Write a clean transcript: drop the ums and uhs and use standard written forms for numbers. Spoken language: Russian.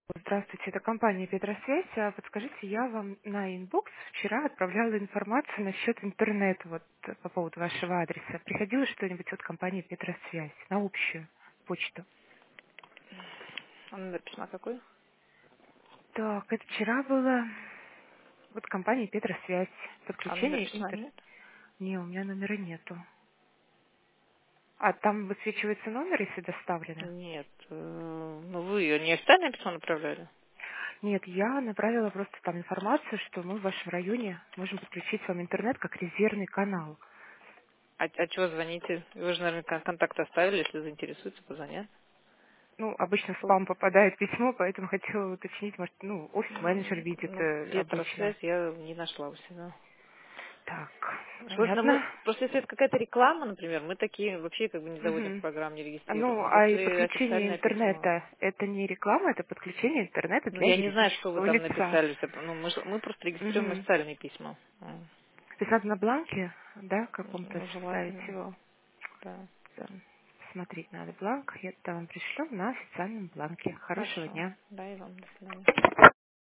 Здравствуйте, это компания Петросвязь. Подскажите, я вам на инбокс вчера отправляла информацию насчет интернета, по поводу вашего адреса. Приходило что-нибудь от компании Петросвязь на общую почту? А номер письма какой? Так, это вчера было компания Петросвязь. А номер Подключение письма интернета. нет? Не, у меня номера нету. А там высвечивается номер, если доставлено? Нет. Ну вы ее не официальное письмо направляли? Нет, я направила просто там информацию, что мы в вашем районе можем подключить вам интернет как резервный канал. А чего звоните? Вы же, наверное, контакт оставили, если заинтересуется, позвонят. Ну, обычно в Ну, спам попадает письмо, поэтому хотела уточнить, может, офис-менеджер видит ну, обычно. Петросвязь я не нашла у себя. Так, Сложно, мы, понятно. просто если это какая-то реклама, например, мы такие вообще как бы не заводим в Мгм. программу, не Ну, регистрируем. а и Если подключение официальное письмо. интернета, это не реклама, это подключение интернета Ну, для я не знаю, что вы юридического там лица. написали. Ну, мы просто регистрируем Мгм. официальные письма. То есть надо на бланке, да, каком-то Ну, ставить желательно. его. Да. Там смотреть надо бланк, я это вам пришлю на официальном бланке. Хорошего Хорошо. дня. Да, и вам. До свидания.